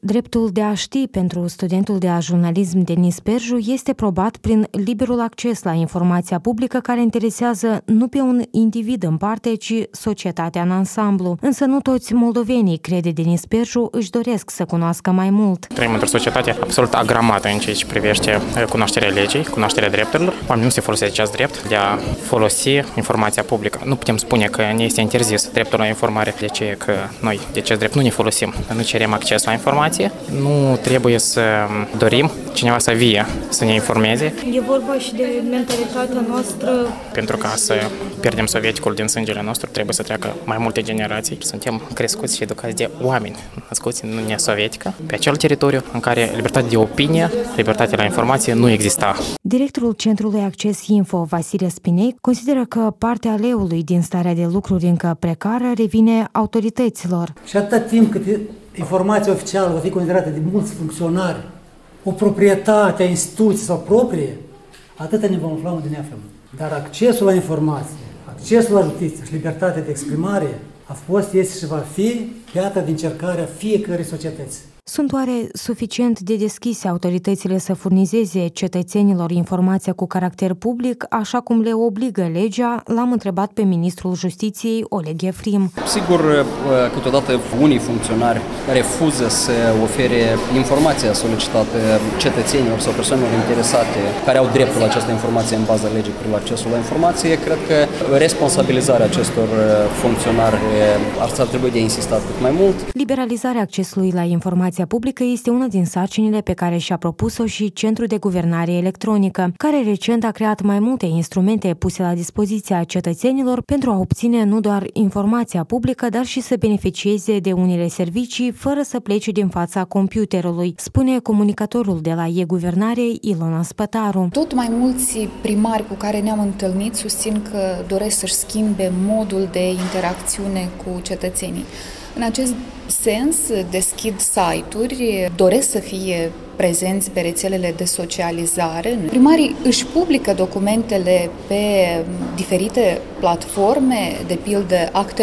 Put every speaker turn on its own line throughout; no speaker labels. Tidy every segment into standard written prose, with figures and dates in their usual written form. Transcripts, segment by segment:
Dreptul de a ști pentru studentul de jurnalism Denis Berju este probat prin liberul acces la informația publică care interesează nu pe un individ în parte, ci societatea în ansamblu. Însă nu toți moldovenii, crede Denis Berju, își doresc să cunoască mai mult.
Trăim într-o societate absolut agramată în ceea ce privește cunoașterea legii, cunoașterea drepturilor. Oamenii nu se folosesc acest drept de a folosi informația publică. Nu putem spune că ne este interzis dreptul la informare, de ce că noi de acest drept nu ne folosim, nu cerem acces la informație. Nu trebuie să dorim cineva să vie, să ne informeze.
E vorba și de mentalitatea noastră.
Pentru ca să pierdem sovieticul din sângele nostru, trebuie să treacă mai multe generații. Suntem crescuți și educați de oameni născuți în Uniunea Sovietică, pe acel teritoriu în care libertatea de opinie, libertatea la informație nu exista.
Directorul Centrului Acces Info, Vasile Spinei, consideră că partea leului din starea de lucruri încă precară revine autorităților.
Și atât timp cât informația oficială va fi considerată de mulți funcționari o proprietate a instituției sau proprie, atâta ne vom afla unde ne aflăm. Dar accesul la informație, accesul la justiție și libertatea de exprimare a fost, este și va fi piatra de încercare a fiecărei societăți.
Sunt oare suficient de deschise autoritățile să furnizeze cetățenilor informația cu caracter public, așa cum le obligă legea? L-am întrebat pe ministrul Justiției, Oleg Efrim.
Sigur, câteodată unii funcționari refuză să ofere informația solicitată cetățenilor sau persoanelor interesate care au dreptul la această informație în baza legii prin accesul la informație. Cred că responsabilizarea acestor funcționari ar trebui de insistat cât mai mult.
Liberalizarea accesului la informația publică este una din sarcinile pe care și-a propus-o și Centrul de Guvernare Electronică, care recent a creat mai multe instrumente puse la dispoziția cetățenilor pentru a obține nu doar informația publică, dar și să beneficieze de unele servicii fără să plece din fața computerului, spune comunicatorul de la e-Guvernare, Ilona Spătaru.
Tot mai mulți primari cu care ne-am întâlnit susțin că doresc să-și schimbe modul de interacțiune cu cetățenii. În acest sens, deschid site-uri, doresc să fie prezenți pe rețelele de socializare. Primarii își publică documentele pe diferite platforme, de pildă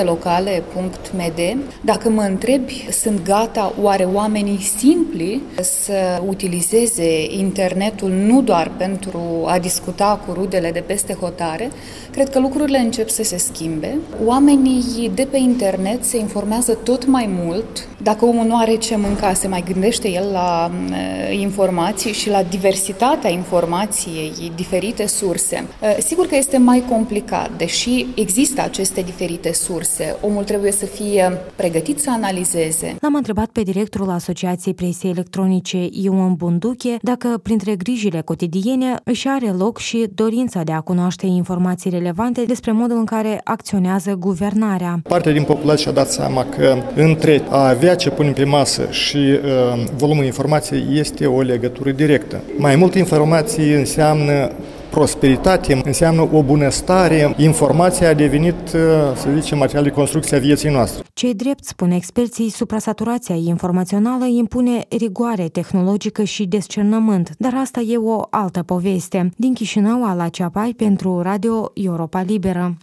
actelocale.md. Dacă mă întrebi, sunt gata oare oamenii simpli să utilizeze internetul nu doar pentru a discuta cu rudele de peste hotare? Cred că lucrurile încep să se schimbe. Oamenii de pe internet se informează tot mai mult. Dacă omul nu are ce mânca, se mai gândește el la informații și la diversitatea informației, diferite surse. Sigur că este mai complicat, deși există aceste diferite surse. Omul trebuie să fie pregătit să analizeze.
L-am întrebat pe directorul Asociației Presei Electronice, Ion Bunduche, dacă printre grijile cotidiene își are loc și dorința de a cunoaște informații relevante despre modul în care acționează guvernarea.
Partea din populație și-a dat seama că între a avea ce punem pe masă și volumul informației este o legătură directă. Mai multă informație înseamnă prosperitate, înseamnă o bunăstare. Informația a devenit, să zicem, material de construcție a vieții noastre.
Ce-i drept, spun experții, suprasaturația informațională impune rigoare tehnologică și discernământ, dar asta e o altă poveste. Din Chișinău, Ala Ceapai, pentru Radio Europa Liberă.